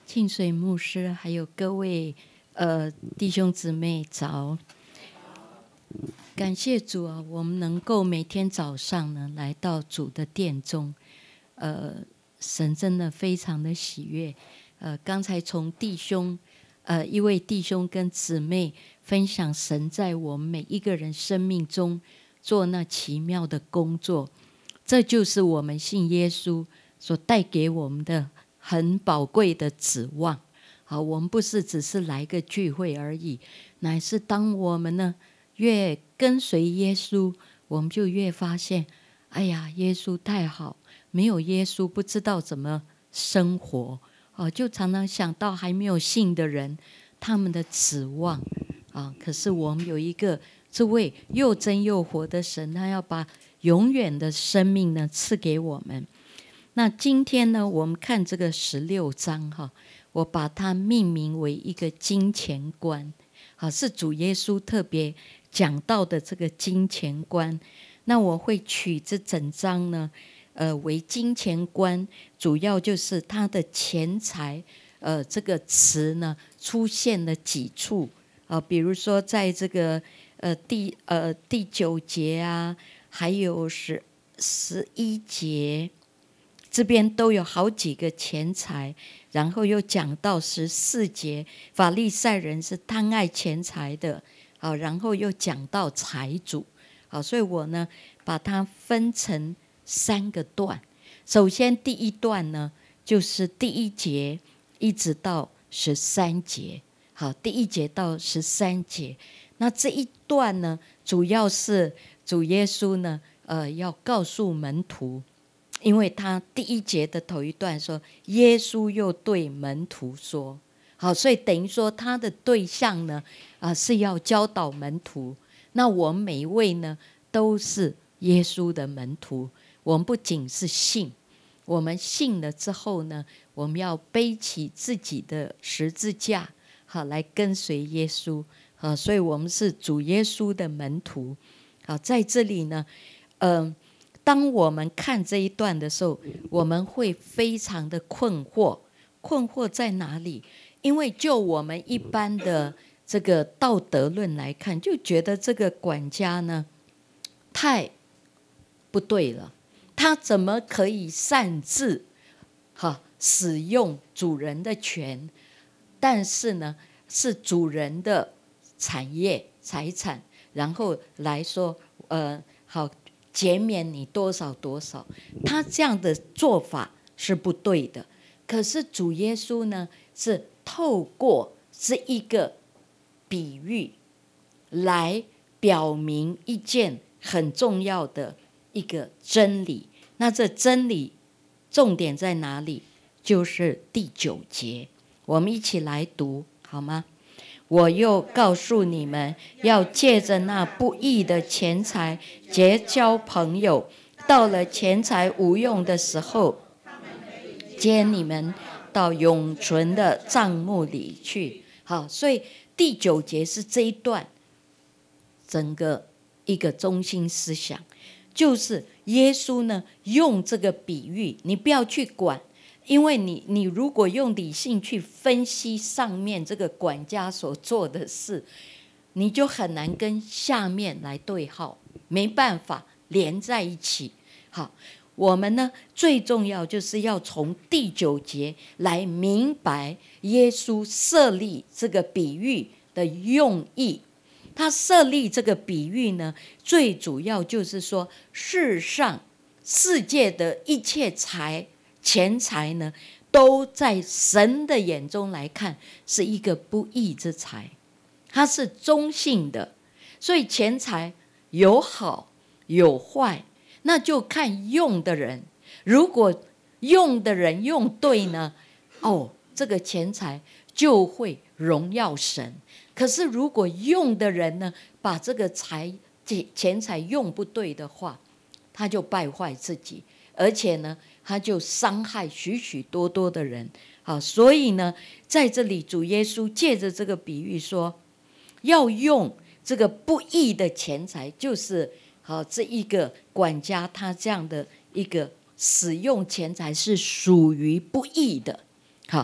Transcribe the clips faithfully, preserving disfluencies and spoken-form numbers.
庆水牧师，还有各位呃弟兄姊妹早，感谢主啊，我们能够每天早上呢来到主的殿中，呃，神真的非常的喜悦。呃，刚才从弟兄，呃，一位弟兄跟姊妹分享神在我们每一个人生命中做那奇妙的工作，这就是我们信耶稣所带给我们的很宝贵的指望。好，我们不是只是来个聚会而已，乃是当我们呢越跟随耶稣，我们就越发现，哎呀，耶稣太好，没有耶稣不知道怎么生活。哦，就常常想到还没有信的人，他们的指望啊。可是我们有一个这位又真又活的神，他要把永远的生命呢赐给我们。那今天呢，我们看这个十六章哈，我把它命名为一个金钱观，好，是主耶稣特别讲到的这个金钱观。那我会取这整章呢，呃，为金钱观，主要就是它的钱财，呃，这个词呢出现了几处啊、呃，比如说在这个呃第呃第九节啊，还有十十一节。这边都有好几个钱财，然后又讲到十四节，法利赛人是贪爱钱财的，好，然后又讲到财主，好，所以我呢把它分成三个段。首先第一段呢，就是第一节一直到十三节，好，第一节到十三节，那这一段呢，主要是主耶稣呢，呃，要告诉门徒。因为他第一节的头一段说，耶稣又对门徒说，好，所以等于说他的对象呢，啊、呃、是要教导门徒。那我们每一位呢，都是耶稣的门徒。我们不仅是信，我们信了之后呢，我们要背起自己的十字架，好，来跟随耶稣。好，所以我们是主耶稣的门徒。好，在这里呢，嗯、呃。当我们看这一段的时候，我们会非常的困惑。困惑在哪里？因为就我们一般的这个道德论来看，就觉得这个管家呢太不对了，他怎么可以擅自哈使用主人的权？但是呢，是主人的产业财产，然后来说，呃，好。减免你多少多少，他这样的做法是不对的。可是主耶稣呢，是透过这一个比喻来表明一件很重要的一个真理。那这真理重点在哪里？就是第九节，我们一起来读好吗？我又告诉你们，要借着那不义的钱财结交朋友，到了钱财无用的时候，接你们到永存的帐幕里去。好，所以第九节是这一段整个一个中心思想，就是耶稣呢用这个比喻，你不要去管。因为你你如果用理性去分析上面这个管家所做的事，你就很难跟下面来对号，没办法连在一起。好，我们呢最重要就是要从第九节来明白耶稣设立这个比喻的用意。他设立这个比喻呢，最主要就是说，世上世界的一切财钱财呢，都在神的眼中来看是一个不义之财，它是中性的。所以钱财有好有坏，那就看用的人。如果用的人用对呢，哦，这个钱财就会荣耀神。可是如果用的人呢，把这个财钱财用不对的话，他就败坏自己，而且呢他就伤害许许多多的人。好，所以呢在这里主耶稣借着这个比喻说，要用这个不义的钱财，就是好这一个管家他这样的一个使用钱财是属于不义的。好，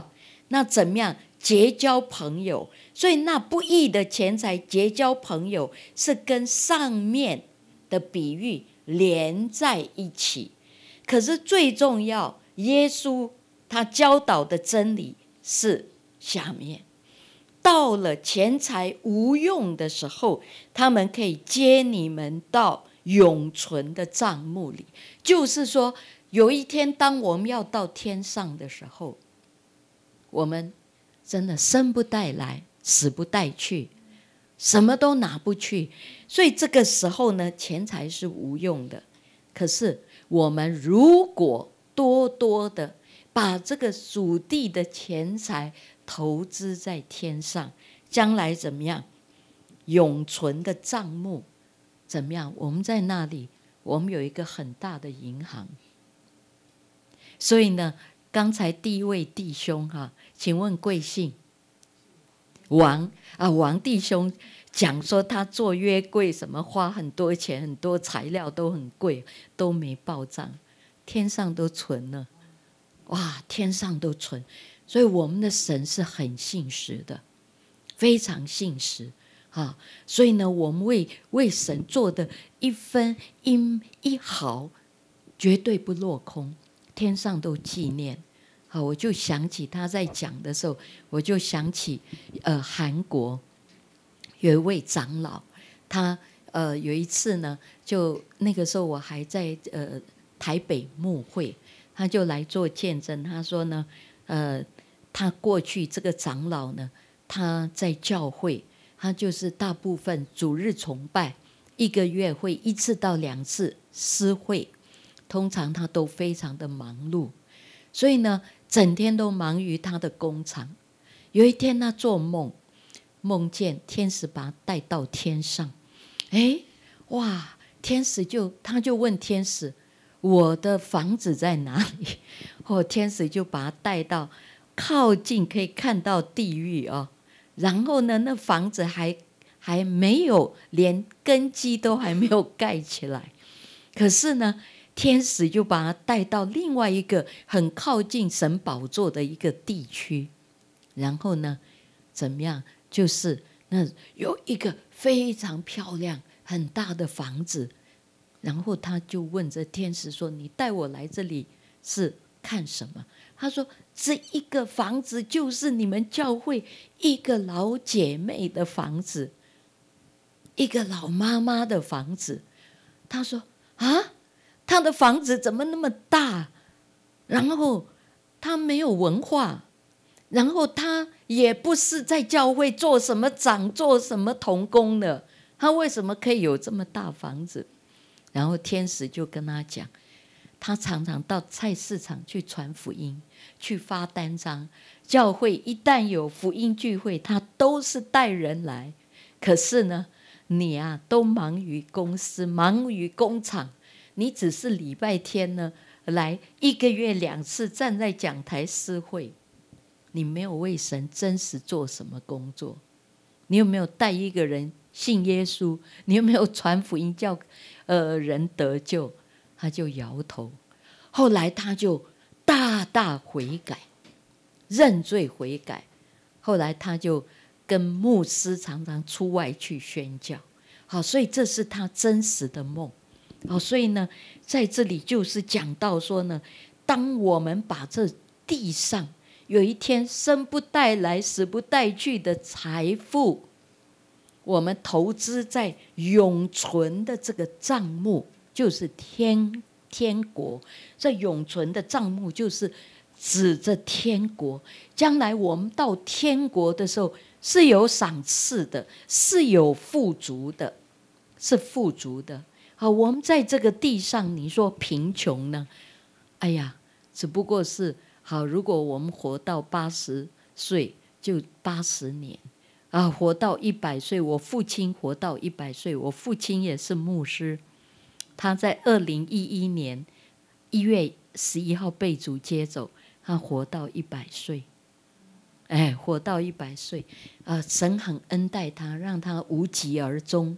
那怎么样结交朋友？所以那不义的钱财结交朋友，是跟上面的比喻连在一起。可是最重要，耶稣他教导的真理是下面，到了钱财无用的时候，他们可以接你们到永存的帐幕里。就是说，有一天当我们要到天上的时候，我们真的生不带来，死不带去，什么都拿不去。所以这个时候呢，钱财是无用的。可是我们如果多多的把这个属地的钱财投资在天上，将来怎么样？永存的账目怎么样？我们在那里，我们有一个很大的银行。所以呢，刚才第一位弟兄哈、啊，请问贵姓？王啊，王弟兄讲说他做约柜什么花很多钱，很多材料都很贵，都没报账，天上都存了。哇，天上都存。所以我们的神是很信实的，非常信实啊。所以呢，我们为为神做的一分一一毫绝对不落空，天上都纪念。好，我就想起他在讲的时候，我就想起呃韩国有一位长老，他呃有一次呢，就那个时候我还在呃台北牧会，他就来做见证。他说呢，呃，他过去这个长老呢，他在教会，他就是大部分主日崇拜，一个月会一次到两次私会，通常他都非常的忙碌，所以呢，整天都忙于他的工厂。有一天他做梦，梦见天使把他带到天上。哎，哇！天使就他就问天使，我的房子在哪里？哦，天使就把他带到靠近可以看到地狱哦。然后呢，那房子还还没有，连根基都还没有盖起来。可是呢，天使就把他带到另外一个很靠近神宝座的一个地区。然后呢，怎么样？就是那有一个非常漂亮、很大的房子。然后他就问这天使说：“你带我来这里是看什么？”他说：“这一个房子就是你们教会一个老姐妹的房子，一个老妈妈的房子。”他说：“啊，她的房子怎么那么大？然后她没有文化，然后她也不是在教会做什么长、做什么同工的，她为什么可以有这么大房子？”然后天使就跟他讲，他常常到菜市场去传福音，去发单张。教会一旦有福音聚会，他都是带人来。可是呢，你啊都忙于公司，忙于工厂，你只是礼拜天呢来一个月两次站在讲台施会，你没有为神真实做什么工作？你有没有带一个人信耶稣？你有没有传福音叫呃人得救？他就摇头。后来他就大大悔改，认罪悔改。后来他就跟牧师常常出外去宣教。好，所以这是他真实的梦。好，所以呢，在这里就是讲到说呢，当我们把这地上有一天生不带来死不带去的财富，我们投资在永存的这个账目，就是天天国。这永存的账目就是指着天国，将来我们到天国的时候是有赏赐的，是有富足的，是富足的。好，我们在这个地上，你说贫穷呢？哎呀，只不过是好，如果我们活到八十岁，就八十年啊，活到一百岁。我父亲活到一百岁，我父亲也是牧师，他在二零一一年一月十一号被主接走，他活到一百岁。哎，活到一百岁，呃，神很恩待他，让他无疾而终。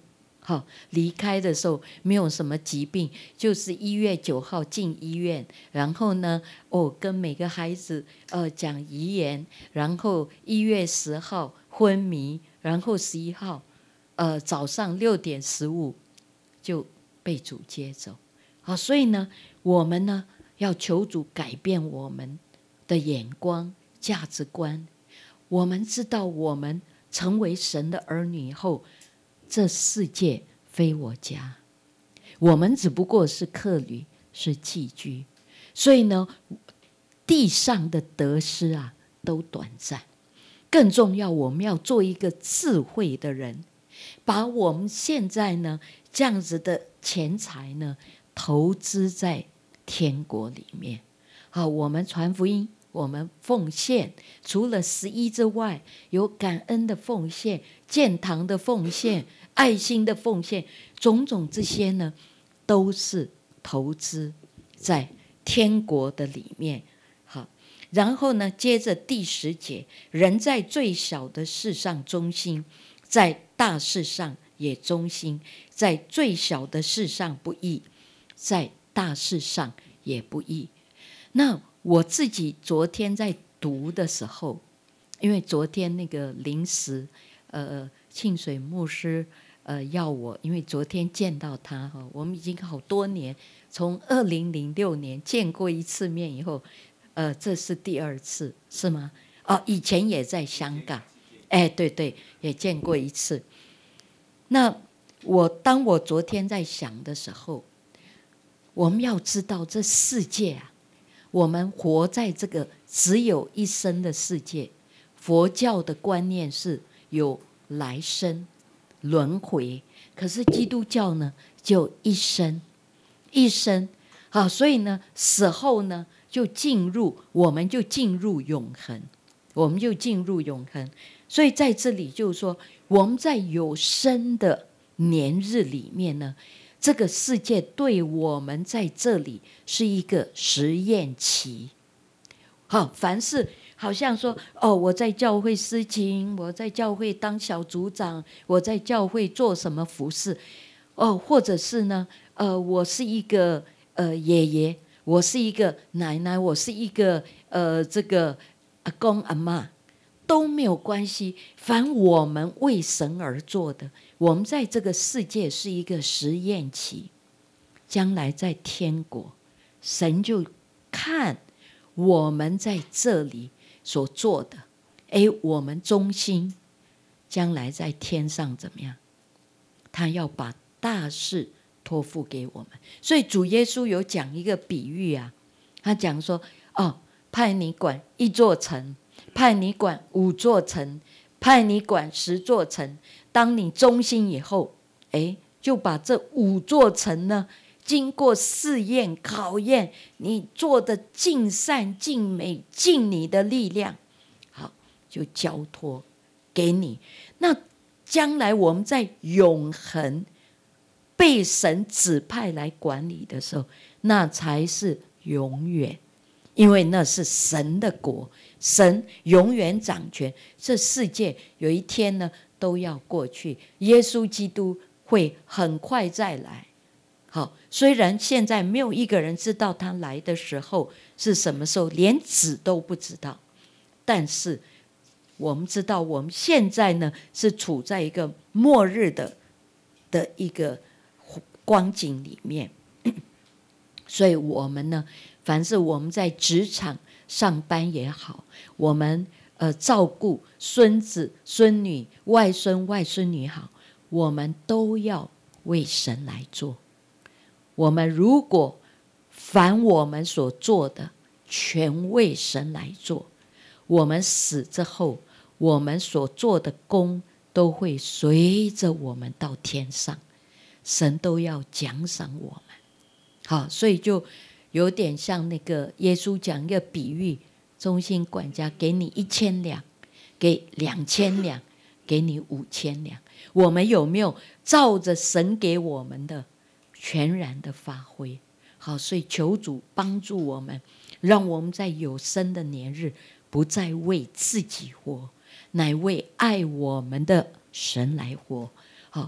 好，离开的时候没有什么疾病，就是一月九号进医院，然后呢，哦，跟每个孩子呃讲遗言，然后一月十号昏迷，然后十一号呃早上六点十五就被主接走。好，所以呢，我们呢要求主改变我们的眼光、价值观。我们知道，我们成为神的儿女以后，这世界非我家，我们只不过是客旅，是寄居。所以呢，地上的得失啊，都短暂。更重要，我们要做一个智慧的人，把我们现在呢这样子的钱财呢，投资在天国里面。好，我们传福音，我们奉献，除了十一之外，有感恩的奉献、建堂的奉献、爱心的奉献，种种这些呢，都是投资在天国的里面。好，然后呢，接着第十节，人在最小的事上忠心，在大事上也忠心；在最小的事上不义，在大事上也不义。那我自己昨天在读的时候，因为昨天那个临时呃庆水牧师呃要我，因为昨天见到他哈，我们已经好多年，从二零零六年见过一次面以后，呃这是第二次是吗？哦，以前也在香港，哎对对，也见过一次。那我当我昨天在想的时候，我们要知道这世界啊，我们活在这个只有一生的世界，佛教的观念是有来生轮回，可是基督教呢就一生一生。好，所以呢死后呢就进入，我们就进入永恒，我们就进入永恒。所以在这里就是说，我们在有生的年日里面呢，这个世界对我们在这里是一个实验期。好，凡是好像说哦，我在教会司琴，我在教会当小组长，我在教会做什么服事，哦，或者是呢，呃，我是一个呃爷爷，我是一个奶奶，我是一个呃这个阿公阿嬷，都没有关系。凡我们为神而做的，我们在这个世界是一个实验期，将来在天国，神就看我们在这里所做的，哎，我们忠心，将来在天上怎么样？他要把大事托付给我们。所以主耶稣有讲一个比喻啊，他讲说，哦，派你管一座城，派你管五座城，派你管十座城。当你忠心以后，哎，就把这五座城呢，经过试验考验，你做的尽善尽美，尽你的力量，好，就交托给你。那将来我们在永恒被神指派来管理的时候，那才是永远，因为那是神的国，神永远掌权。这世界有一天呢都要过去，耶稣基督会很快再来。好，虽然现在没有一个人知道他来的时候是什么时候，连子都不知道，但是我们知道我们现在呢是处在一个末日的的一个光景里面。所以我们呢，凡是我们在职场上班也好，我们呃照顾孙子孙女外孙外孙女好，我们都要为神来做。我们如果凡我们所做的全为神来做，我们死之后，我们所做的功都会随着我们到天上，神都要奖赏我们。好，所以就有点像那个耶稣讲一个比喻，忠心管家给你一千两，给两千两，给你五千两。我们有没有照着神给我们的全然的发挥？好，所以求主帮助我们，让我们在有生的年日不再为自己活，乃为爱我们的神来活。好，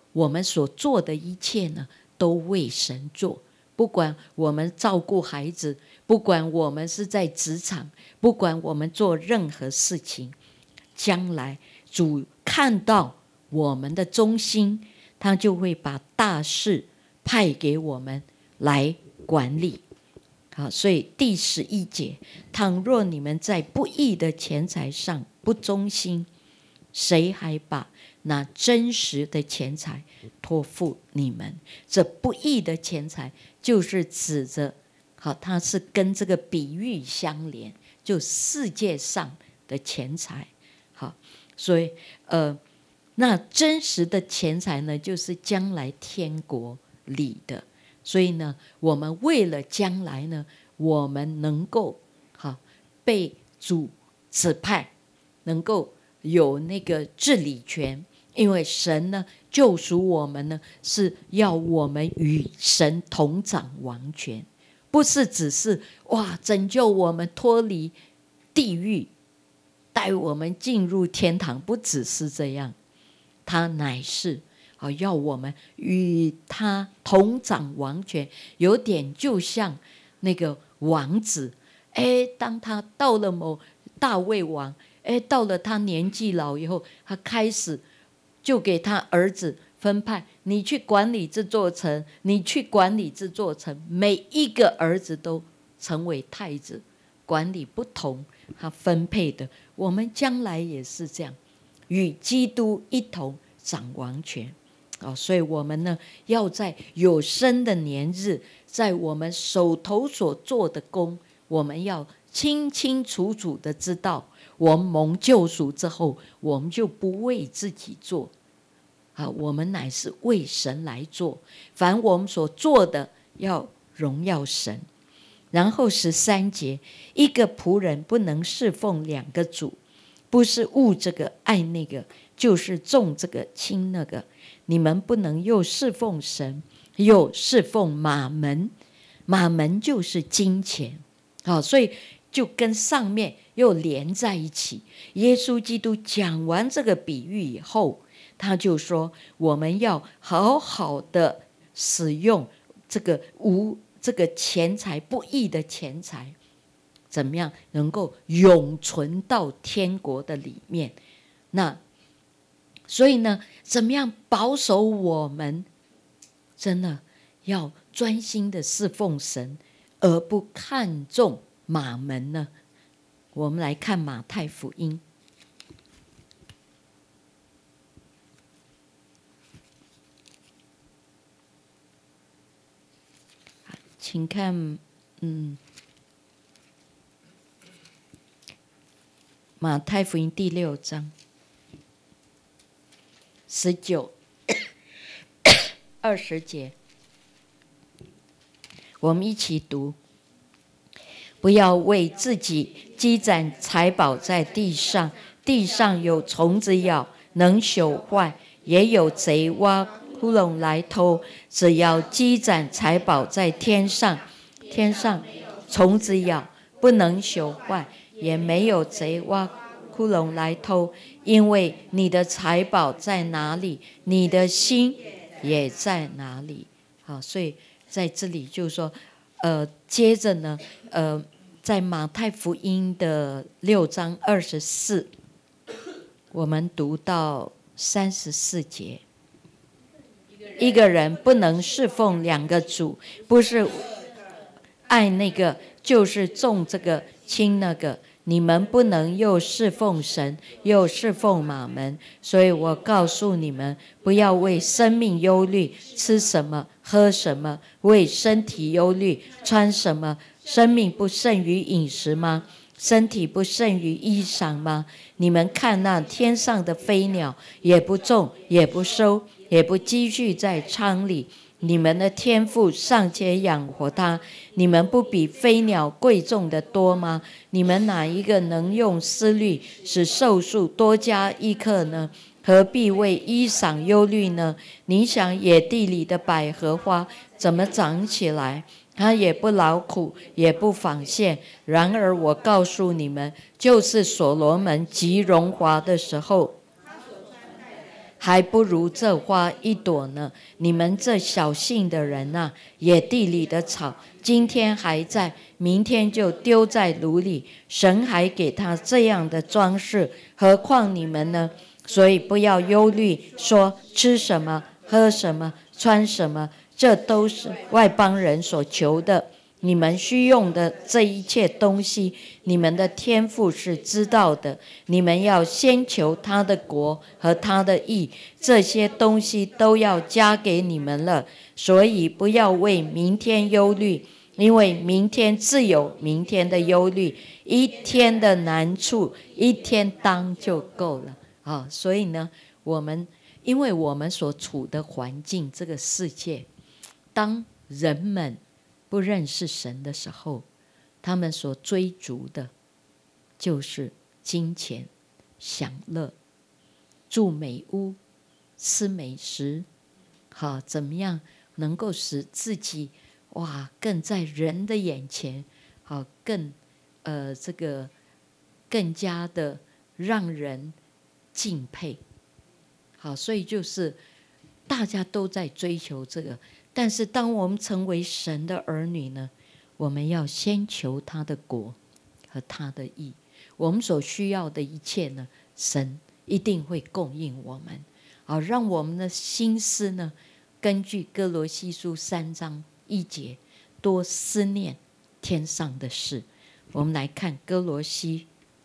我们所做的一切呢，都为神做。不管我们照顾孩子，不管我们是在职场，不管我们做任何事情，将来主看到我们的忠心，他就会把大事派给我们来管理。好，所以第十一节，倘若你们在不义的钱财上不忠心，谁还把那真实的钱财托付你们？这不义的钱财就是指着，好，它是跟这个比喻相连，就世界上的钱财。好，所以呃，那真实的钱财呢，就是将来天国里的。所以呢，我们为了将来呢，我们能够好被主指派，能够有那个治理权。因为神呢救赎我们呢，是要我们与神同掌王权，不是只是哇拯救我们脱离地狱，带我们进入天堂，不只是这样，他乃是好要我们与他同掌王权，有点就像那个王子，哎，当他到了某大卫王，哎，到了他年纪老以后，他开始就给他儿子分派，你去管理这座城，你去管理这座城，每一个儿子都成为太子，管理不同他分配的。我们将来也是这样，与基督一同掌王权。哦，所以我们呢，要在有生的年日，在我们手头所做的工，我们要清清楚楚的知道，我们蒙救赎之后，我们就不为自己做，啊，我们乃是为神来做。凡我们所做的，要荣耀神。然后十三节，一个仆人不能侍奉两个主，不是恶这个爱那个，就是重这个轻那个。你们不能又侍奉神，又侍奉马门。马门就是金钱，好，所以就跟上面又连在一起。耶稣基督讲完这个比喻以后，他就说我们要好好的使用这个无这个钱财，不义的钱财，怎么样能够永存到天国的里面。那所以呢，怎么样保守我们真的要专心的侍奉神，而不看重马门呢？我们来看马太福音，请看，嗯，马太福音第六章十九、二十节，我们一起读。不要为自己积攒财宝在地上，地上有虫子咬，能朽坏；也有贼挖窟窿来偷。只要积攒财宝在天上，天上虫子咬，不能朽坏，也没有贼挖窟窿来偷。因为你的财宝在哪里，你的心也在哪里。好，所以在这里就是说，呃，接着呢，呃，在马太福音的六章二十四，我们读到三十四节。一个人不能侍奉两个主，不是爱那个，就是重这个轻那个。你们不能又侍奉神，又侍奉马门。所以我告诉你们，不要为生命忧虑，吃什么喝什么；为身体忧虑，穿什么。生命不胜于饮食吗？身体不胜于衣裳吗？你们看那天上的飞鸟，也不种，也不收，也不积蓄在仓里，你们的天父尚且养活它，你们不比飞鸟贵重的多吗？你们哪一个能用思虑使寿数多加一刻呢？何必为衣裳忧虑呢？你想野地里的百合花怎么长起来？它也不劳苦，也不纺线。然而我告诉你们，就是所罗门极荣华的时候， 还不如这花一朵呢。你们这小信的人啊，野地里的草，今天还在，明天就丢在炉里。神还给他这样的装饰，何况你们呢？所以不要忧虑，说吃什么，喝什么，穿什么，这都是外邦人所求的。你们需用的这一切东西，你们的天父是知道的。你们要先求他的国和他的义，这些东西都要加给你们了。所以不要为明天忧虑，因为明天自有明天的忧虑，一天的难处一天当就够了。啊，所以呢，我们因为我们所处的环境，这个世界，当人们不认识神的时候，他们所追逐的就是金钱、享乐、住美屋、吃美食，好，怎么样能够使自己哇更在人的眼前，好更呃这个更加的让人敬佩。好，所以就是大家都在追求这个。但是当我们成为神的儿女呢，我们要先求他的国和他的义，我们所需要的一切呢，神一定会供应我们。好，让我们的心思呢，根据哥罗西书三章一节，多思念天上的事。我们来看哥罗西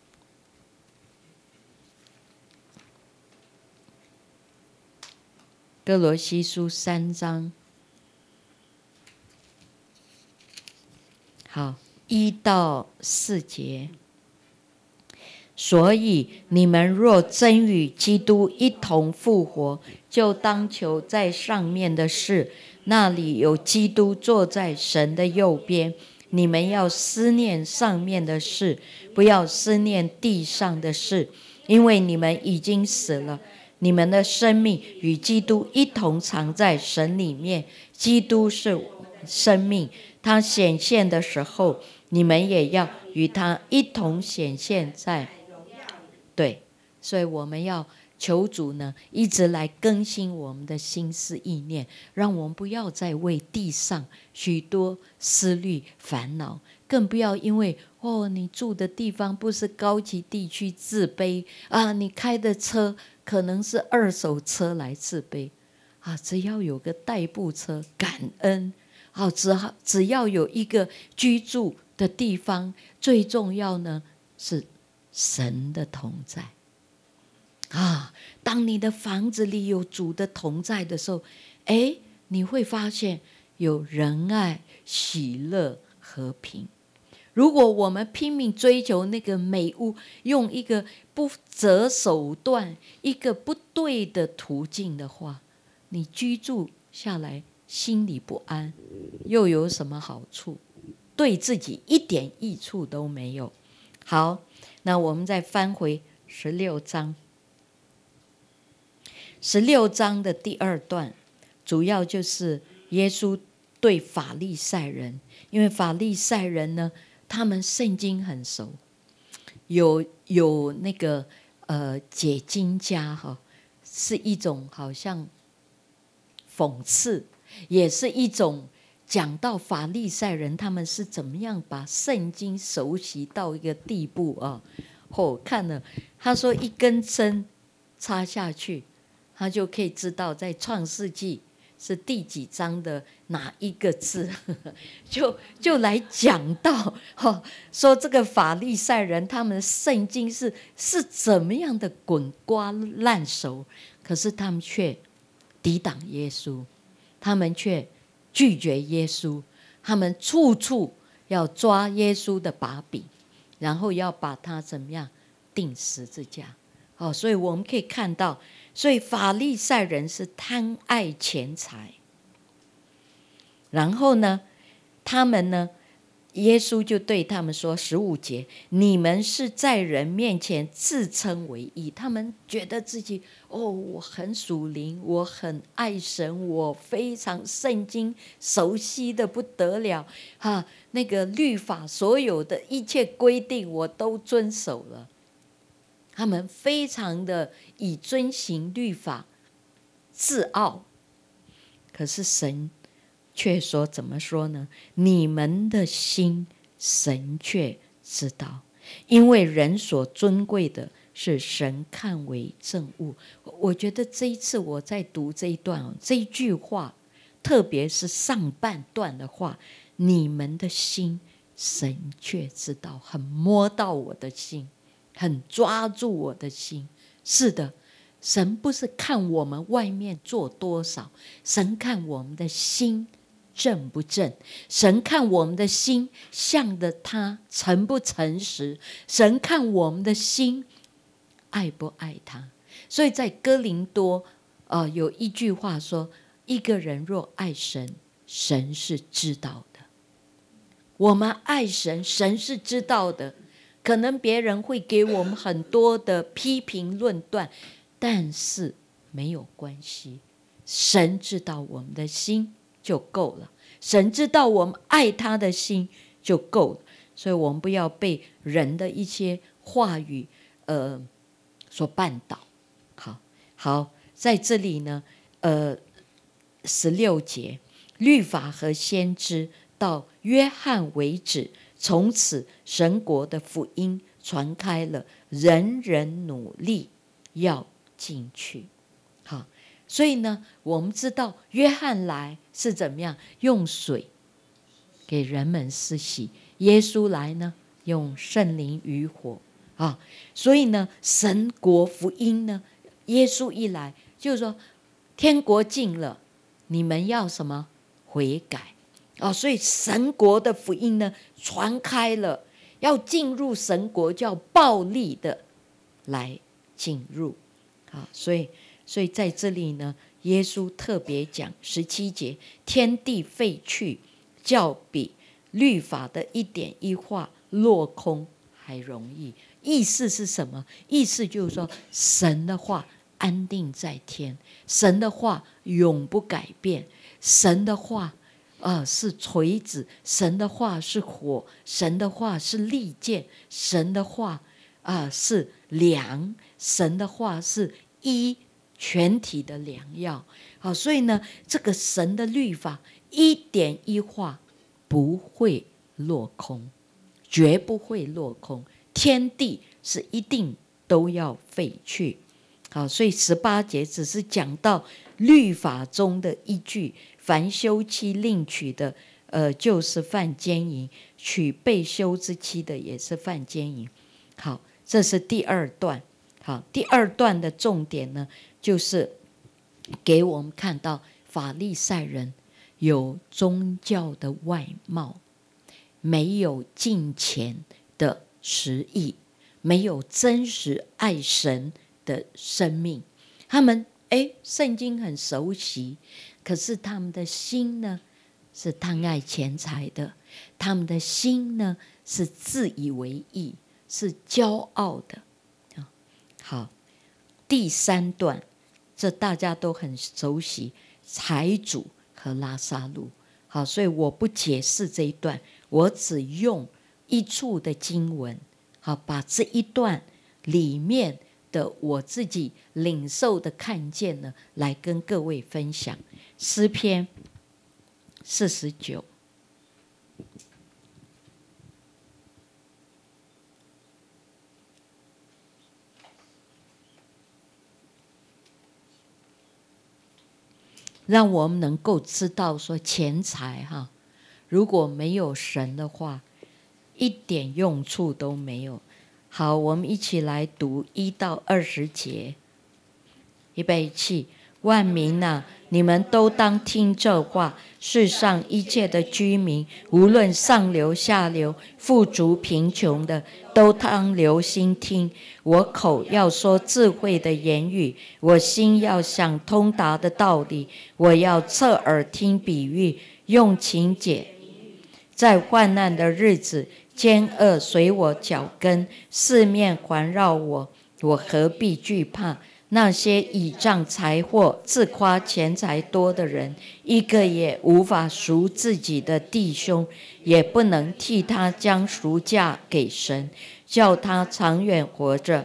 哥罗西书三章，好，一到四节。所以你们若真与基督一同复活，就当求在上面的事，那里有基督坐在神的右边。你们要思念上面的事，不要思念地上的事，因为你们已经死了，你们的生命与基督一同藏在神里面。基督是生命，他显现的时候，你们也要与他一同显现在对，所以我们要求主呢，一直来更新我们的心思意念，让我们不要再为地上许多思虑烦恼，更不要因为哦，你住的地方不是高级地区自卑啊，你开的车可能是二手车来自卑啊。只要有个代步车，感恩啊，只只要有一个居住的地方，最重要呢是神的同在啊！当你的房子里有主的同在的时候，哎，你会发现有仁爱、喜乐、和平。如果我们拼命追求那个美物，用一个不择手段、一个不对的途径的话，你居住下来心里不安，又有什么好处？对自己一点益处都没有。好，那我们再翻回十六章，十六章的第二段，主要就是耶稣对法利赛人，因为法利赛人呢，他们圣经很熟，有有那个呃解经家哈，是一种好像讽刺，也是一种讲到法利赛人他们是怎么样把圣经熟悉到一个地步啊！哦，看了他说一根针插下去，他就可以知道在创世纪是第几章的哪一个字，就就来讲到、哦、说这个法利赛人他们圣经是是怎么样的滚瓜烂熟，可是他们却抵挡耶稣，他们却拒绝耶稣，他们处处要抓耶稣的把柄，然后要把他怎么样钉十字架。哦，所以我们可以看到，所以法利赛人是贪爱钱财，然后呢，他们呢，耶稣就对他们说十五节，你们是在人面前自称为义，他们觉得自己哦，我很属灵，我很爱神，我非常圣经熟悉的不得了哈，那个律法所有的一切规定我都遵守了，他们非常的以遵行律法自傲。可是神却说，怎么说呢？你们的心神却知道，因为人所尊贵的是神看为正物。我觉得这一次我在读这一段，这一句话，特别是上半段的话，你们的心神却知道，很摸到我的心，很抓住我的心。是的，神不是看我们外面做多少，神看我们的心正不正，神看我们的心向着他诚不诚实，神看我们的心爱不爱他。所以在哥林多、呃、有一句话说，一个人若爱神，神是知道的。我们爱神，神是知道的。可能别人会给我们很多的批评论断，但是没有关系，神知道我们的心就够了，神知道我们爱他的心就够了。所以我们不要被人的一些话语呃所绊倒。好好，在这里呢，呃，十六节，律法和先知到约翰为止，从此神国的福音传开了，人人努力要进去。好，所以呢，我们知道约翰来是怎么样，用水给人们施洗，耶稣来呢，用圣灵与火啊。所以呢，神国福音呢，耶稣一来就是说天国近了，你们要什么？悔改啊。所以神国的福音呢传开了，要进入神国就要暴力的来进入啊。所以所以在这里呢，耶稣特别讲十七节，天地废去，较比律法的一点一画落空还容易。意思是什么？意思就是说，神的话安定在天，神的话永不改变，神的话呃，是锤子，神的话是火，神的话是利剑，神的话、呃、是粮，神的话是医全体的良药。好，所以呢，这个神的律法一点一画不会落空，绝不会落空，天地是一定都要废去。好，所以十八节只是讲到律法中的一句，凡休妻另娶的，呃，就是犯奸淫；娶被休之妻的，也是犯奸淫。好，这是第二段。好，第二段的重点呢，就是给我们看到法利赛人有宗教的外貌，没有敬虔的实意，没有真实爱神的生命。他们哎，圣经很熟悉，可是他们的心呢是贪爱钱财的，他们的心呢是自以为意，是骄傲的。好，第三段，这大家都很熟悉，财主和拉撒路。好，所以我不解释这一段，我只用一处的经文，好，把这一段里面的我自己领受的看见呢，来跟各位分享。诗篇四十九，让我们能够知道说钱财哈，如果没有神的话，一点用处都没有。好，我们一起来读一到二十节。预备起，万民啊，你们都当听这话，世上一切的居民，无论上流下流，富足贫穷的，都当留心听。我口要说智慧的言语，我心要想通达的道理。我要侧耳听比喻，用情解。在患难的日子，奸恶随我脚跟，四面环绕我，我何必惧怕？那些倚仗财货、自夸钱财多的人，一个也无法赎自己的弟兄，也不能替他将赎价给神，叫他长远活着。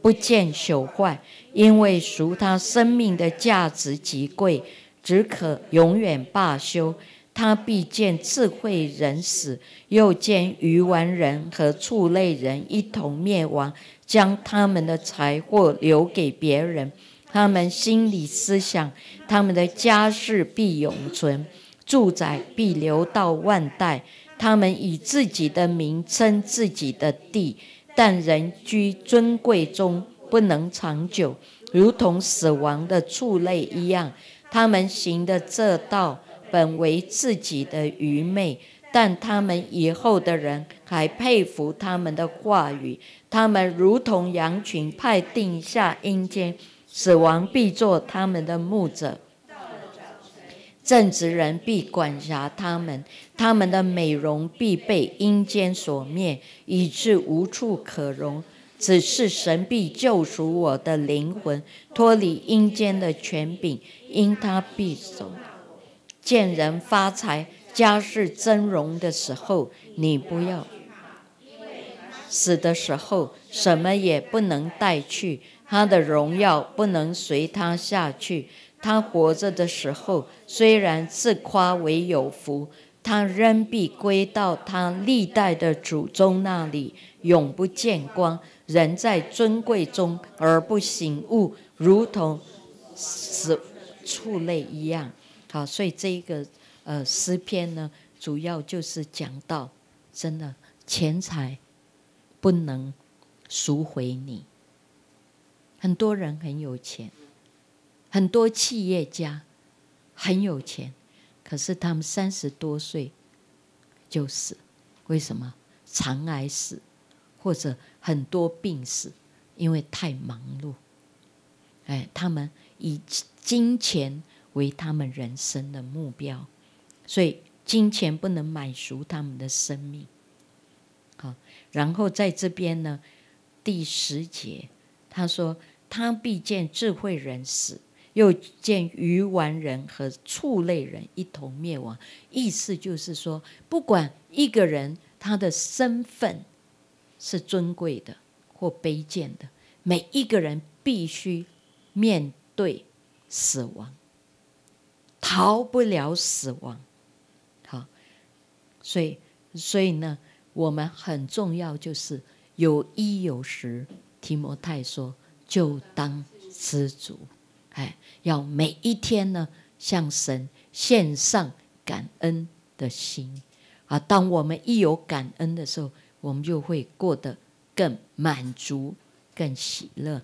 不见朽坏，因为赎他生命的价值极贵，只可永远罢休。他必见智慧人死，又见愚顽人和畜类人一同灭亡，将他们的财货留给别人。他们心里思想，他们的家室必永存，住宅必留到万代。他们以自己的名称自己的地，但人居尊贵中不能长久，如同死亡的畜类一样。他们行的这道本为自己的愚昧，但他们以后的人还佩服他们的话语。他们如同羊群派定下阴间，死亡必做他们的牧者，正直人必管辖他们。他们的美容必被阴间所灭，以致无处可容。只是神必救赎我的灵魂，脱离阴间的权柄，因他必守。见人发财，家世增荣的时候，你不要死的时候，什么也不能带去，他的荣耀不能随他下去。他活着的时候，虽然自夸为有福，他仍必归到他历代的祖宗那里，永不见光。人在尊贵中而不醒悟，如同死畜类一样。好，所以这个呃诗篇呢，主要就是讲到，真的钱财不能赎回你。很多人很有钱，很多企业家很有钱，可是他们三十多岁就死，为什么？肠癌死，或者很多病死，因为太忙碌。哎，他们以金钱为他们人生的目标，所以金钱不能买赎他们的生命。好，然后在这边呢，第十节他说，他必见智慧人死，又见愚顽人和畜类人一同灭亡。意思就是说，不管一个人他的身份是尊贵的或卑贱的，每一个人必须面对死亡，逃不了死亡。好，所以所以呢，我们很重要就是有衣有食。提摩太说，就当知足。哎，要每一天呢，向神献上感恩的心啊！当我们一有感恩的时候，我们就会过得更满足、更喜乐。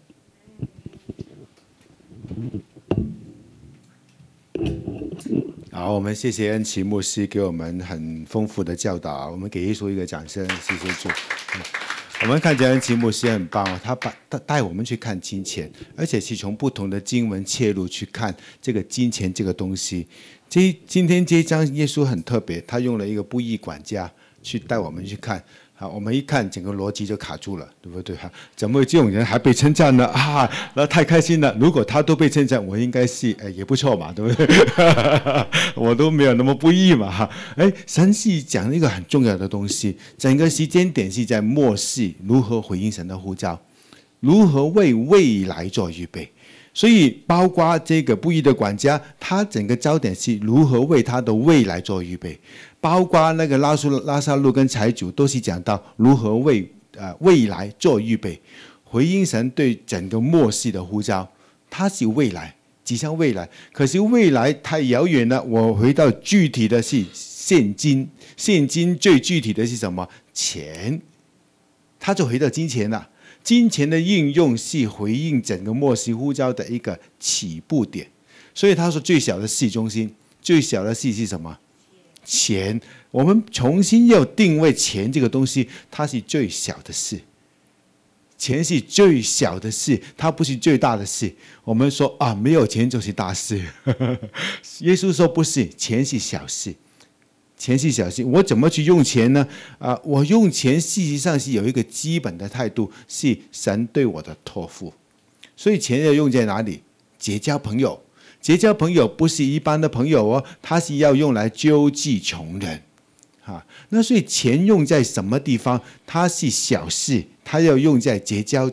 好，我们谢谢恩琪牧师给我们很丰富的教导，我们给耶稣一个掌声，谢谢主。我们看见恩琪牧师很棒，他把他带我们去看金钱，而且是从不同的经文切入去看这个金钱这个东西。这今天这一章耶稣很特别，他用了一个不义管家去带我们去看。好，我们一看整个逻辑就卡住了，对不对？哈，怎么这种人还被称赞呢？啊，那太开心了！如果他都被称赞，我应该是哎也不错嘛，对不对？我都没有那么不义嘛，哈！哎，神是讲一个很重要的东西，整个时间点是在末世，如何回应神的呼召，如何为未来做预备。所以，包括这个不义的管家，他整个焦点是如何为他的未来做预备。包括那个拉苏拉撒路跟财主，都是讲到如何为呃未来做预备，回应神对整个末世的呼召。它是未来，指向未来，可是未来太遥远了。我回到具体的是现金，现金最具体的是什么？钱，他就回到金钱了。金钱的应用是回应整个末世呼召的一个起步点。所以他说，最小的市中心，最小的市是什么？钱。我们重新要定位钱这个东西，它是最小的事。钱是最小的事，它不是最大的事。我们说啊，没有钱就是大事。耶稣说不是，钱是小事，钱是小事。我怎么去用钱呢？啊，我用钱事实上是有一个基本的态度，是神对我的托付。所以钱要用在哪里？结交朋友。结交朋友不是一般的朋友哦，他是要用来救济穷人，啊，那所以钱用在什么地方？它是小事，它要用在结交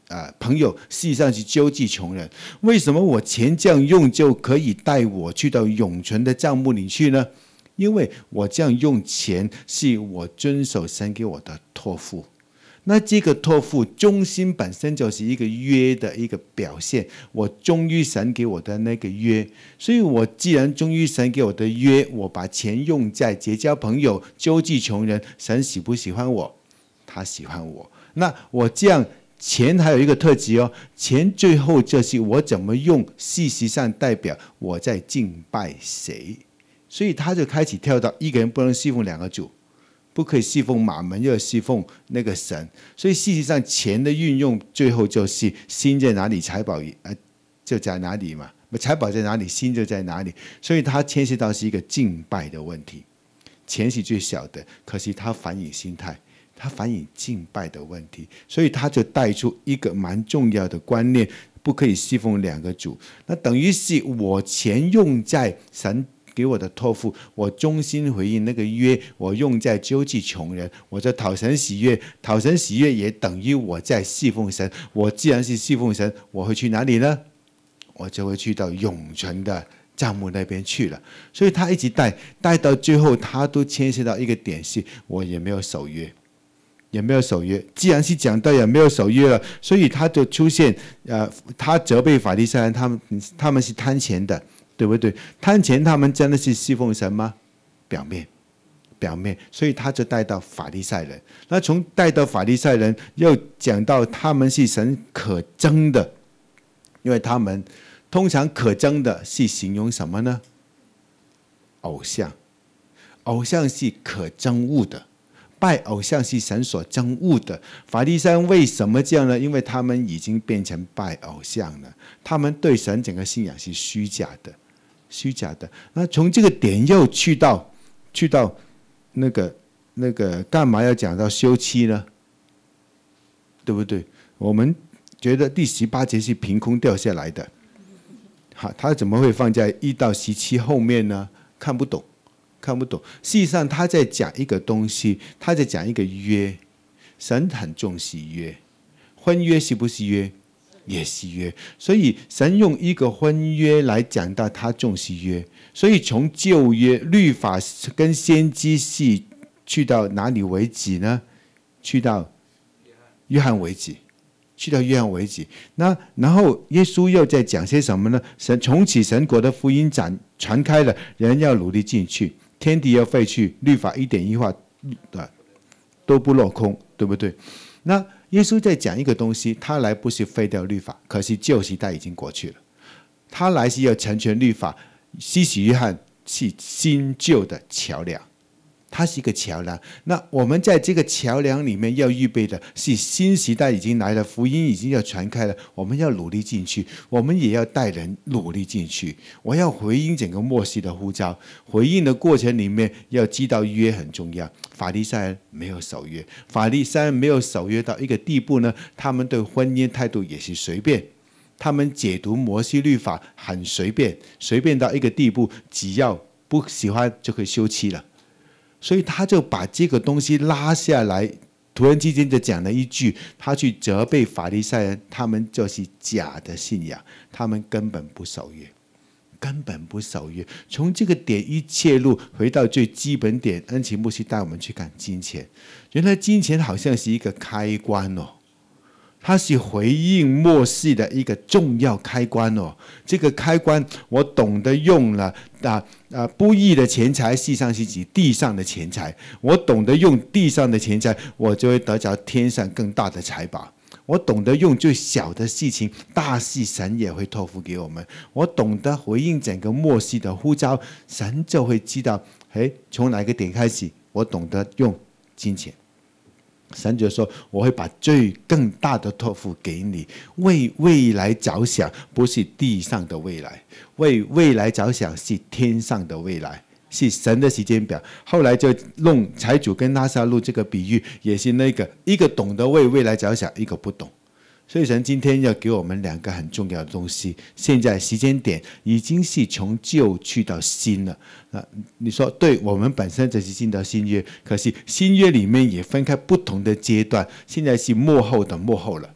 呃朋友，实际上是救济穷人。为什么我钱这样用就可以带我去到永存的帐幕里去呢？因为我这样用钱是我遵守神给我的托付。那这个托付忠心本身就是一个约的一个表现，我忠于神给我的那个约，所以我既然忠于神给我的约，我把钱用在结交朋友、救济穷人，神喜不喜欢我？他喜欢我。那我这样，钱还有一个特质哦，钱最后就是我怎么用，事实上代表我在敬拜谁，所以他就开始跳到一个人不能侍奉两个主，不可以侍奉马门，又侍奉那个神。所以事实上，钱的运用最后就是心在哪里，财宝呃就在哪里嘛。财宝在哪里，心就在哪里。所以它牵涉到是一个敬拜的问题。钱是最小的，可是它反映心态，它反映敬拜的问题。所以它就带出一个蛮重要的观念：不可以侍奉两个主。那等于是我钱用在神给我的托付，我忠心回应那个约，我用在救济穷人，我在讨神喜悦，讨神喜悦也等于我在侍奉神。我既然是侍奉神，我会去哪里呢？我就会去到永存的帐幕那边去了。所以他一直带带到最后，他都牵涉到一个点，是我也没有守约，也没有守约。既然是讲到也没有守约了，所以他就出现呃，他责备法利赛人，他们他们是贪钱的。对不对？贪钱他们真的是侍奉神吗？表面，表面。所以他就带到法利赛人。那从带到法利赛人，又讲到他们是神可憎的，因为他们通常可憎的是形容什么呢？偶像，偶像是可憎恶的，拜偶像是神所憎恶的。法利赛人为什么这样呢？因为他们已经变成拜偶像了，他们对神整个信仰是虚假的。虚假的。那从这个点又去到去到那个那个干嘛要讲到休妻呢？对不对？我们觉得第十八节是凭空掉下来的，好，他怎么会放在一到十七后面呢？看不懂，看不懂。事实上他在讲一个东西，他在讲一个约，神很重视约，婚约是不是约？也是约，所以神用一个婚约来讲到他重视约，所以从旧约律法跟先知是去到哪里为止呢？去到约翰为止，去到约翰为止。那然后耶稣又在讲些什么呢？神从此神国的福音展传开了，人要努力进去，天地要废去，律法一点一画都不落空，对不对？那耶稣在讲一个东西，他来不是废掉律法，可是旧时代已经过去了，他来是要成全律法。施洗约翰是新旧的桥梁，它是一个桥梁。那我们在这个桥梁里面要预备的是新时代已经来了，福音已经要传开了，我们要努力进去，我们也要带人努力进去。我要回应整个末世的呼召，回应的过程里面要知道约很重要。法利赛人没有守约，法利赛人没有守约到一个地步呢，他们对婚姻态度也是随便，他们解读摩西律法很随便，随便到一个地步，只要不喜欢就可以休妻了。所以他就把这个东西拉下来，突然之间就讲了一句，他去责备法利赛人，他们就是假的信仰，他们根本不守约，根本不守约。从这个点一切入，回到最基本点，恩启牧师带我们去看金钱。原来金钱好像是一个开关哦，它是回应末世的一个重要开关哦。这个开关我懂得用了啊啊！不义的钱财，事实上是指地上的钱财。我懂得用地上的钱财，我就会得着天上更大的财宝。我懂得用最小的事情，大事神也会托付给我们。我懂得回应整个末世的呼召，神就会知道，哎，从哪个点开始，我懂得用金钱。神就说，我会把最更大的托付给你，为未来着想，不是地上的未来，为未来着想是天上的未来，是神的时间表。后来就弄财主跟拉撒路这个比喻，也是那个一个懂得为未来着想，一个不懂。所以神今天要给我们两个很重要的东西。现在时间点已经是从旧去到新了。那你说对，我们本身就是进到新约，可是新约里面也分开不同的阶段，现在是末后的末后了。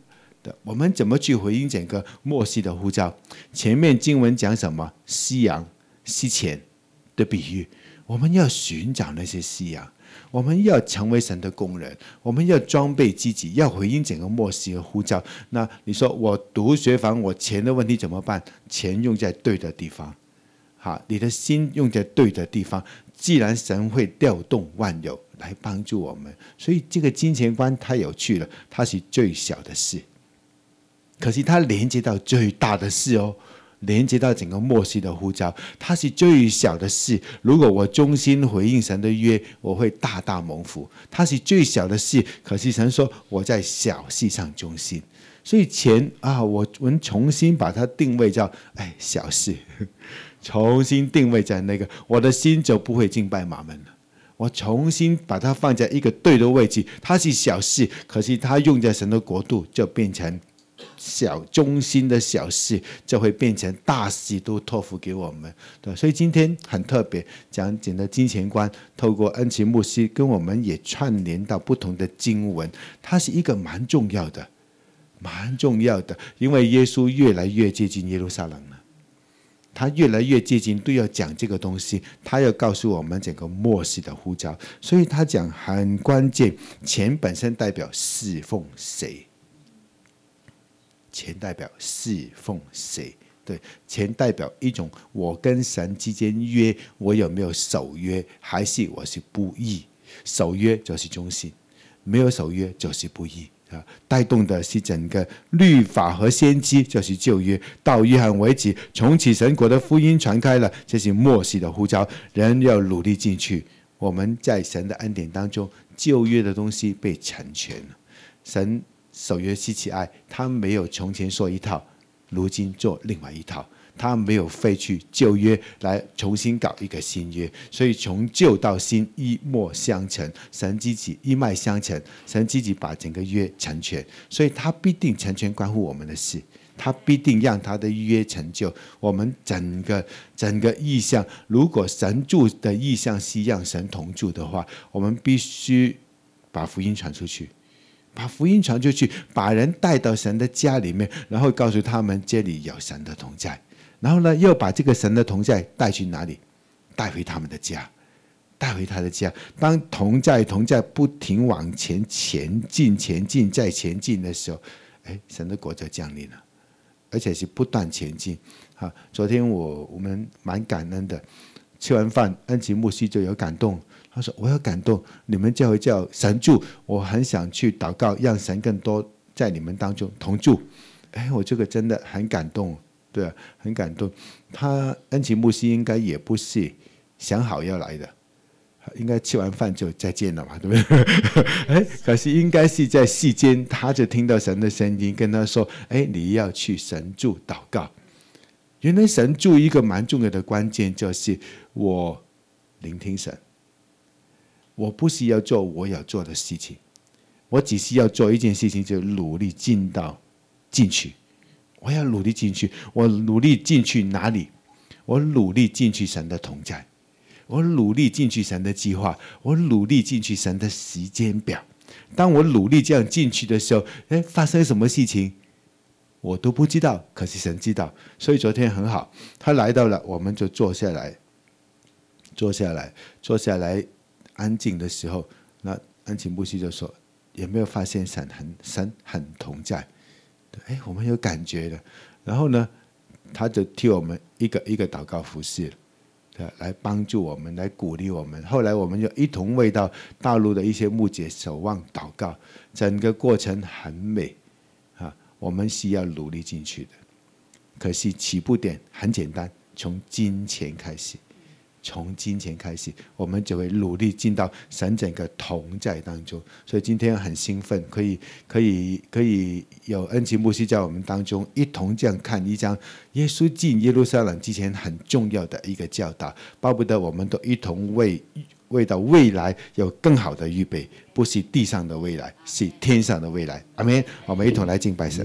的。我们怎么去回应整个末世的呼召？前面经文讲什么？夕阳、夕钱的比喻，我们要寻找那些夕阳，我们要成为神的工人，我们要装备积极，要回应整个末世的呼召。那你说我读学房，我钱的问题怎么办？钱用在对的地方，好，你的心用在对的地方，既然神会调动万有来帮助我们，所以这个金钱观太有趣了，它是最小的事，可是它连接到最大的事哦，连接到整个末世的呼召，它是最小的事。如果我忠心回应神的约，我会大大蒙福。它是最小的事，可是神说我在小事上忠心。所以钱啊，我们重新把它定位叫哎小事，重新定位在那个，我的心就不会敬拜马门了。我重新把它放在一个对的位置，它是小事，可是它用在神的国度，就变成小中心的小事，就会变成大事，都托付给我们。对，所以今天很特别，讲整个金钱观，透过恩奇牧师跟我们也串联到不同的经文，它是一个蛮重要的，蛮重要的，因为耶稣越来越接近耶路撒冷了。他越来越接近，都要讲这个东西，他要告诉我们整个末世的呼召，所以他讲很关键。钱本身代表侍奉谁？钱代表侍奉谁？对，钱代表一种我跟神之间约，我有没有守约，还是我是不义？守约就是忠心，没有守约就是不义。带动的是整个律法和先知，就是旧约到约翰为止，重启神国的福音传开了，这是末世的呼召，人要努力进去。我们在神的恩典当中，旧约的东西被成全了。神守约施慈爱，他没有从前说一套，如今做另外一套，他没有废去旧约来重新搞一个新约，所以从旧到新一脉相承，神自己一脉相承，神自己把整个约成全，所以他必定成全关乎我们的事，他必定让他的约成就。我们整个整个意象，如果神住的意象是让神同住的话，我们必须把福音传出去，把福音传出去，把人带到神的家里面，然后告诉他们这里有神的同在。然后呢，又把这个神的同在带去哪里？带回他们的家，带回他的家。当同在同在不停往前前进、前进再前进的时候，哎，神的国就降临了，而且是不断前进。好，昨天我我们蛮感恩的，吃完饭，恩奇牧师就有感动。他说：“我有感动，你们教会叫神住，我很想去祷告，让神更多在你们当中同住。”哎，我这个真的很感动。对啊，很感动。他恩奇牧师应该也不是想好要来的，应该吃完饭就再见了嘛，对不对？哎，可是应该是在席间，他就听到神的声音跟他说：“哎，你要去神住祷告。”原来神住一个蛮重要的关键就是我聆听神，我不是要做我要做的事情，我只是要做一件事情，就努力进到进去。我要努力进去，我努力进去哪里？我努力进去神的同在，我努力进去神的计划，我努力进去神的时间表。当我努力这样进去的时候，哎，发生什么事情我都不知道，可是神知道。所以昨天很好，他来到了，我们就坐下来，坐下来，坐下来，安静的时候，那安琪牧师就说：“有没有发现神很神很同在？”哎，我们有感觉了，然后呢，他就替我们一个一个祷告服事，来帮助我们，来鼓励我们。后来我们就一同为到大陆的一些牧者守望祷告，整个过程很美啊。我们是要努力进去的，可是起步点很简单，从金钱开始。从金钱开始，我们就会努力进到神整个同在当中。所以今天很兴奋，可以可以可以有恩奇牧师在我们当中一同这样看一张耶稣进耶路撒冷之前很重要的一个教导，巴不得我们都一同为为到未来有更好的预备，不是地上的未来，是天上的未来。阿们。我们一同来敬拜神。